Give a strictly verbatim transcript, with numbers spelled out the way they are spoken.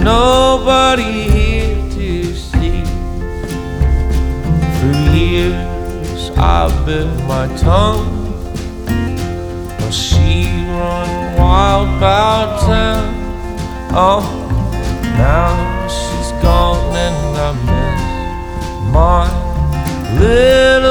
nobody here to see. For years I bit my tongue while she run wild about town. Oh, now she's gone and I miss my little